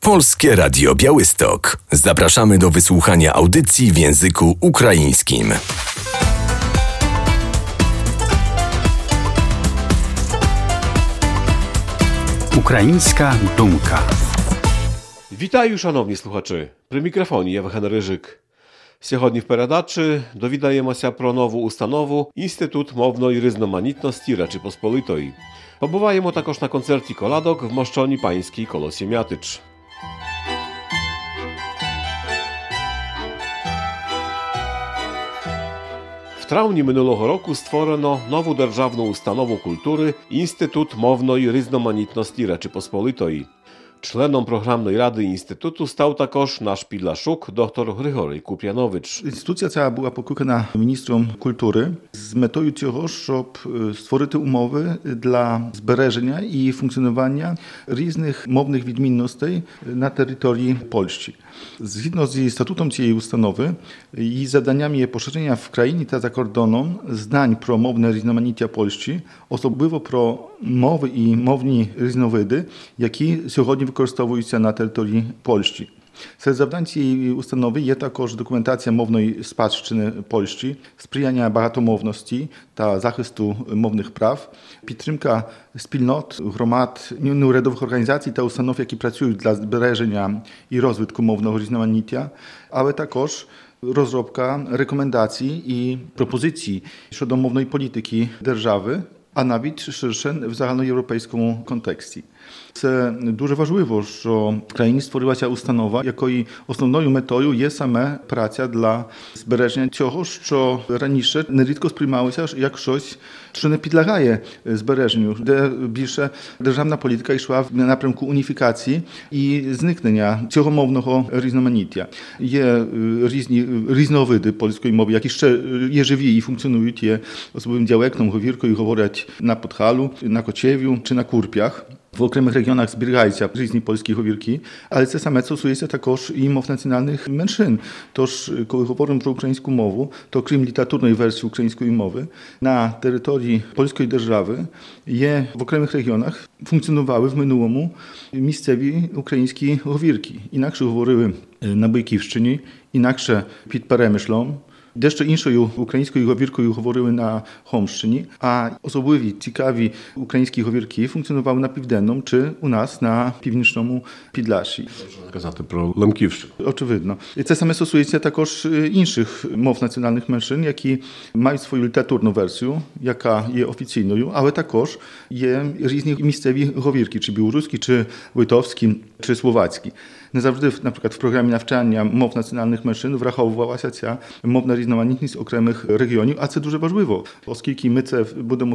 Polskie Radio Białystok. Zapraszamy do wysłuchania audycji w języku ukraińskim. Українська думка. Вітаю, шановні слухачі! При мікрофоні Євген Рижик. Сьогодні в передачі довідаємося про нову установу Інститут мовної різноманітності Речі Посполитої. Побуваємо також на концерті коладок в Moszczoni Pańskiej Kolosimiatycz. W tравні минулого року створено нову державну установу культури Інститут мовної різноманітності Речі Посполитої. Членом програмної ради інституту став також наш підлашук, доктор Григорій Куп'янович. Інституція ця була покликана міністром культури з метою цього, щоб створити умови для збереження і функціонування різних мовних відмінностей на території Польщі. Згідно зі статутом цієї установи, її завданням є поширення в країні та за кордоном знань про мовне різноманіття Польщі, особливо про мови і мовні різновиди, які сьогодні використовуються на території Польщі. Серед завдань цієї установи є також документація мовної спадщини Польщі, сприяння багатомовності та захисту мовних прав, підтримка спільнот, громад, неурядових організацій та установ, які працюють для збереження і розвитку мовного різноманіття, але також розробка рекомендацій і пропозицій щодо мовної політики держави, а навіть ширше в загальноєвропейському контексті. Це дуже важливо, що в країні створилася установа, якої основною метою є саме праця для збереження цього, що раніше нерідко сприймалося як щось, що не підлягає збереженню, де більше державна політика йшла в напрямку уніфікації і зникнення цього мовного різноманіття. Є різні різновиди польської мови, які ще є живі і функціонують, є особливим діалектом, говіркою, говорять на Подхалу, на Кочев'ю чи на Курп'ях. В окремих регіонах зберігаються різні польські говірки, але це саме стосується також і мов національних меншин. Тож, коли говоримо про українську мову, то крім літературної версії української мови, на території польської держави є в окремих регіонах функціонували в минулому місцеві українські говірки. Інакше говорили на Бойківщині, інакше під Перемишлом. Дещо іншою українською говіркою говорили на Хомщині, а особливі цікаві українські говірки функціонували на Південному чи у нас на Північному Підляшші. Можна казати про Лемківщину. Очевидно. І це саме стосується також інших мов національних меншин, які мають свою літературну версію, яка є офіційною, але також є різні місцеві говірки, чи білоруські, чи литовські, чи словацькі. Не завжди, наприклад, в програмі навчання мов національних меншин враховувалася ця мовна різноманітність окремих регіонів, а це дуже важливо, оскільки ми це будемо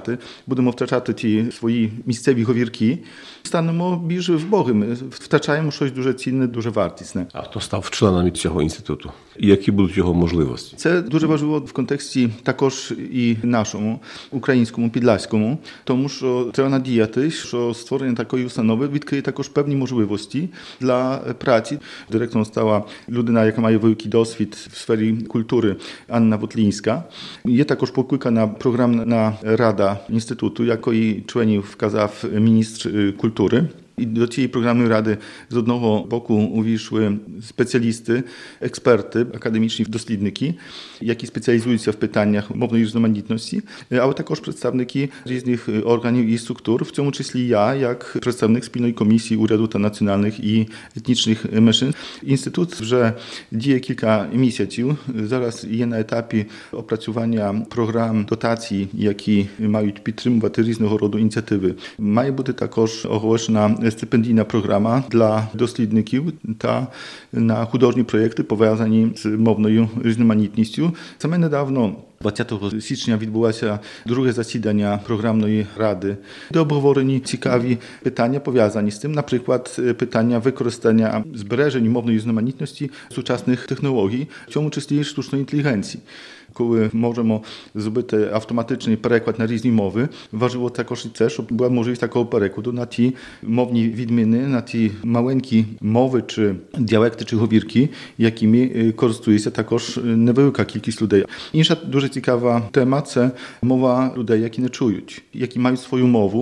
втрачати ті свої місцеві говірки, станемо більш вбогими, втрачаємо щось дуже цінне, дуже вартісне. А хто став членом цього інституту? І які будуть його можливості? Це дуже важливо в контексті також і нашому, українському, підляському, тому що треба надіяти, що створення такої установи відкриє також певні можливості для праці. Директором стала людина, яка має великий досвід в сфері культури, Anna Wotlíńska. Є також покликана програмна рада інституту, якої членів вказав міністр культури. І до цієї програмної ради з одного боку увійшли спеціалісти, експерти, академічні дослідники, які спеціалізуються в питаннях мовної різноманітності, але також представники різних органів і структур, в цьому числі я, як представник спільної комісії уряду та національних і етнічних меншин. Інститут вже діє кілька місяців. Зараз є на етапі опрацювання програм дотацій, які мають підтримувати різного роду ініціативи. Має бути також оголошена стипендійна програма для дослідників та на художні проєкти, пов'язані з мовною різноманітністю. Саме недавно, 20 січня, відбулося друге засідання програмної ради, де обговорені цікаві питання, пов'язані з тим, наприклад, питання використання збереження мовної різноманітності сучасних технологій, в цьому числі штучної інтелігенції. Коли можемо зробити автоматичний переклад на різні мови, важливо також і це, щоб була можливість такого перекладу на ті мовні відміни, на ті маленькі мови чи діалекти чи говірки, якими користується також невелика кількість людей. Інша дуже цікава тема – це мова людей, які не чують, які мають свою мову,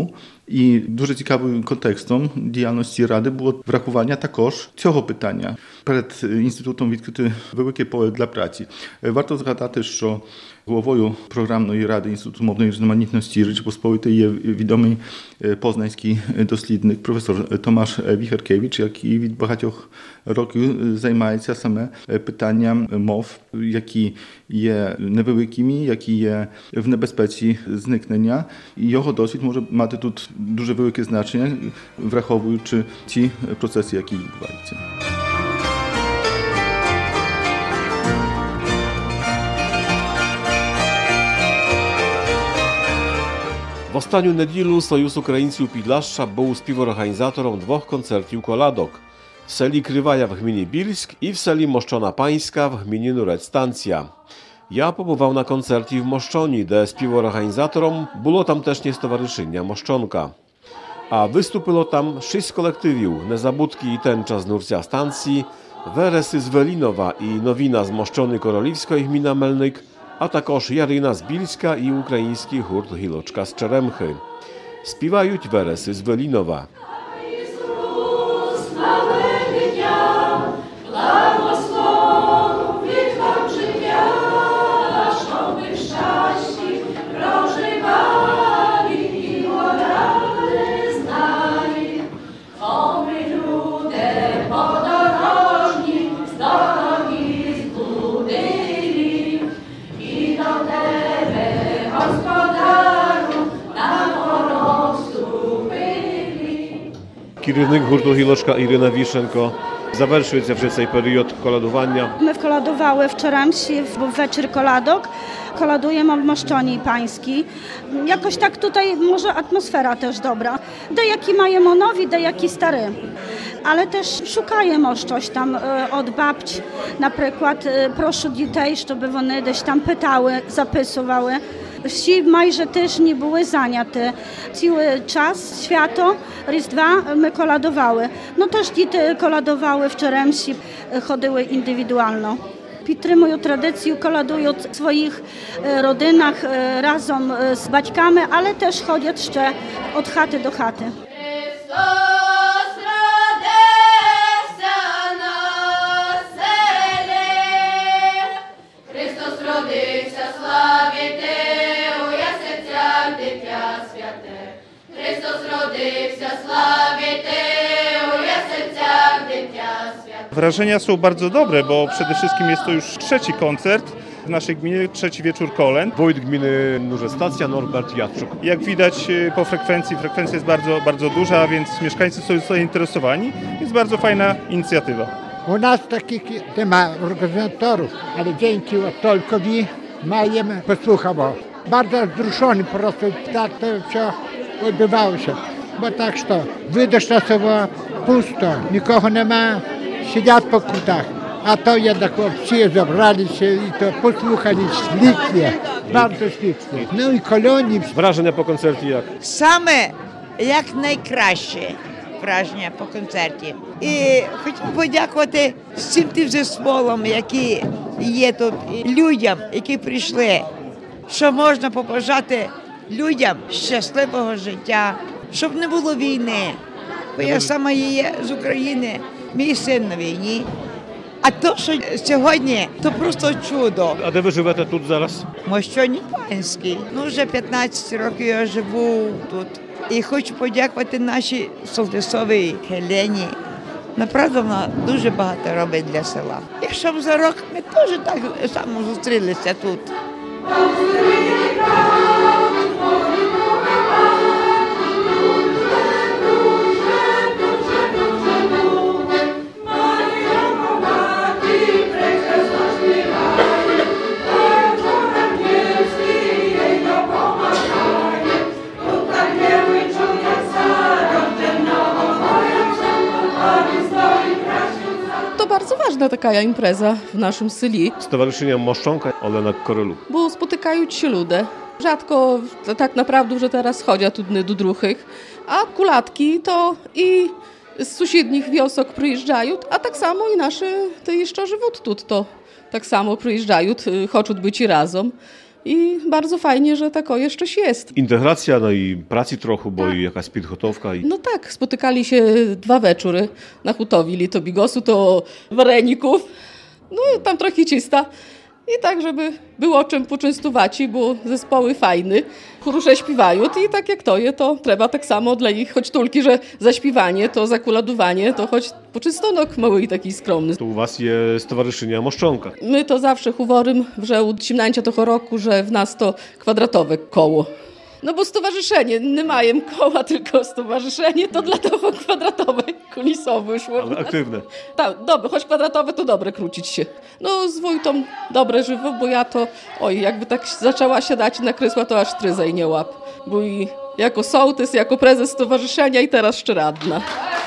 І дуже цікавим контекстом діяльності Ради було врахування також цього питання. Перед інститутом відкрити велике поле для праці. Варто згадати, що головою програмної ради Інституту мовної різноманітності Речі Посполитої є відомий познаński дослідник професор Томаш Wicherkiewicz, який від багатьох років займається саме питанням мов, які є невеликими, які є в небезпеці зникнення. І його досвід може мати тут дуже велике значення, враховуючи ці процеси, які відбуваються. W ostatnią niedzielę Sojusz Ukraińców Pidlaszcza był współorganizatorem 2 koncertów koladok w seli Krywaja w gminie Bilsk i w seli Moszczona Pańska w gminie Nurec Stancja. Ja pobywał na koncercie w Moszczoni, gdzie współorganizatorem było tamtesznie stowarzyszenia Moszczonka. A wystąpiło tam 6 kolektywów, Nezabudki i Tęcza z Nurcia Stancji, Weresy z Welinowa i Nowina z Moszczony Koroliwskiej gmina Melnyk, a також Jarina z Bilska i ukraiński hurt Hiloczka z Czeremchy. Śpiewają weresy z Welinowa. Kierownik hurtu Hiloczka Iryna Wiszenko zaвершується вже цей період колядування. Ми вколядували в Черемші, був вечір колядок. Колядуємо в Moszczoni Pańskiej. Jakoś tak tutaj może atmosfera też dobra. Деякі маємо нові, деякі старі. Але теж шукаємо щось там від бабць. Наприклад, прошу дітей, щоб вони десь там питали, записували. Всі майже тижні були зайняті. Цілий час, свято, Різдва ми колядували. Ну теж діти колядували в Черемші, ходили індивідуально. Підтримують традицію, колядують в своїх родинах разом з батьками, але теж ходять ще від хати до хати. Wrażenia są bardzo dobre, bo przede wszystkim jest to już 3. koncert w naszej gminie, 3. wieczór kolęd. Wójt gminy Nurze Stacja Norbert Jadczuk. Jak widać po frekwencja jest bardzo, bardzo duża, więc mieszkańcy są zainteresowani. Jest bardzo fajna inicjatywa. U nas takich nie ma organizatorów, ale dzięki Tolkowi Majem posłuchał. Bardzo wzruszony po prostu tak to все odbywało się. Bo tak to wyjdziesz czasowo pusto, nikogo nie ma, siedzieć po kutach. A to jednak wszyscy zebrali się i to posłuchali ślicznie, bardzo ślicznie. No i kolonii. Wrażenia po koncercie jak? Саме як найкраще враження по концерті. І хочу подякувати всім тим зесполам, які є тут, людям, які прийшли, що можна побажати людям щасливого життя, щоб не було війни. Бо я сама є з України, мій син на війні. А то, що сьогодні, то просто чудо. А де ви живете тут зараз? В Moszczoni Pańskiej. Ну, вже 15 років я живу тут. І хочу подякувати нашій Солтисовій Хелені. Направду, вона дуже багато робить для села. Якщо б за рок ми теж так само зустрілися тут. To bardzo ważna taka impreza w naszym селі. Stowarzyszenia Moszczonka, Olena Korylu. Bo spotykają się ludzie. Rzadko tak naprawdę, że teraz chodzą tu do druhych, a kulatki to i z sąsiednich wiosek przyjeżdżają, a tak samo i nasze, te jeszcze żywot tu to tak samo przyjeżdżają, chcą być razem. i bardzo fajnie, że tako jeszcze jest. Integracja, no i pracy trochę, bo i jakaś підготовка. No tak, spotykali się 2 wieczory na hutowili, to bigosu, to wareników, no tam trochę czysta. I tak, żeby było czym poczęstować, bo zespoły fajne, chórusze śpiewają i tak jak to jest, to trzeba tak samo dla nich, choć tylko, że zaśpiewanie, to zakuladowanie, to choć poczęstonok mały i taki skromny. To u was jest Stowarzyszenie Moszczonka. My to zawsze huworym, że od 17 tego roku, że w nas to kwadratowe koło. No bo stowarzyszenie, nie mają koła, tylko stowarzyszenie, to dlatego kwadratowe, kulisowe szło. Ale aktywne. Tak, dobre, choć kwadratowe to dobre krócić się. No z wójtą dobre żywo, bo ja to, jakby tak zaczęła siadać na kresła, to aż tryzej nie łap. Bo i jako sołtys, jako prezes stowarzyszenia i teraz jeszcze radna.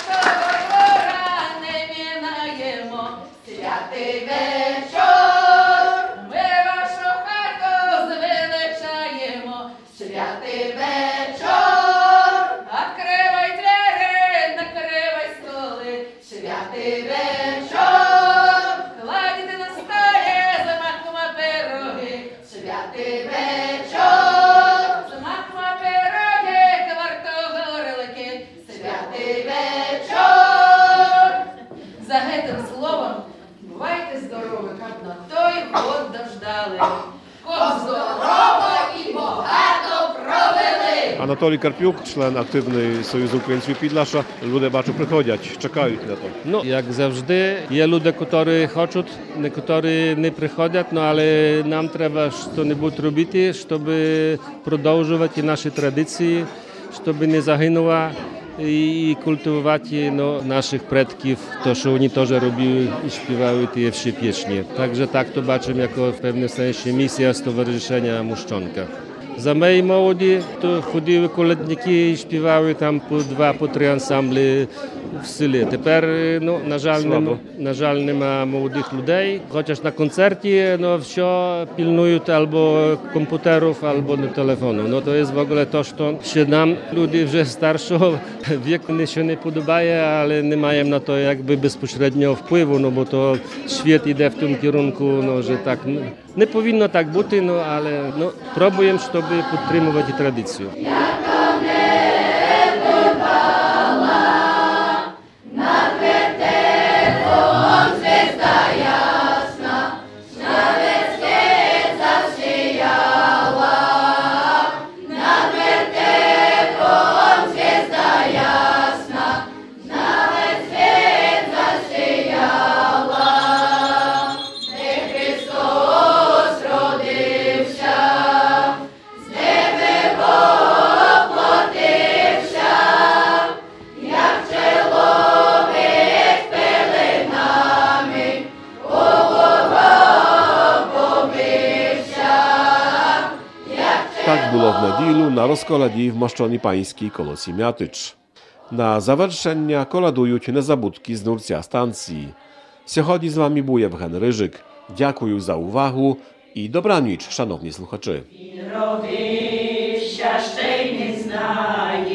Анатолій Карпюк, член активної Союзу українців Підлаша. Люди, бачу, приходять, чекають на то. Ну, як завжди, є люди, які хочуть, які не приходять, але нам треба щось робити, щоб продовжувати наші традиції, щоб не загинула і культивувати наших предків, то, що вони теж робили і співали ті всі пісні. Також так то бачимо, як в певному сенсі місія Стоwarzyszenia Moszczonka. За моєї молоді то ходили колядники і співали там по 2-3 ансамблі в селі. Тепер, на жаль, нема молодих людей. Хоча на концерті, все пільнують або комп'ютерів, або на телефону. То є в ogóle to, що нам, люди вже старшого віку, нічого не подобає, але не маємо на то якби безпосереднього впливу, бо то світ йде в тому керунку, що так не повинно так бути, але пробуємо, щоб підтримувати традицію. Tak było w неділю на розколаді в Мощоні Панській коло Сім'ятич. На завершення коладують незабудки з нурця станції. Сьогодні з вами був Євген Рижик. Дякую за увагу і добраніч, шановні слухачі. Родився, ще й не знаю.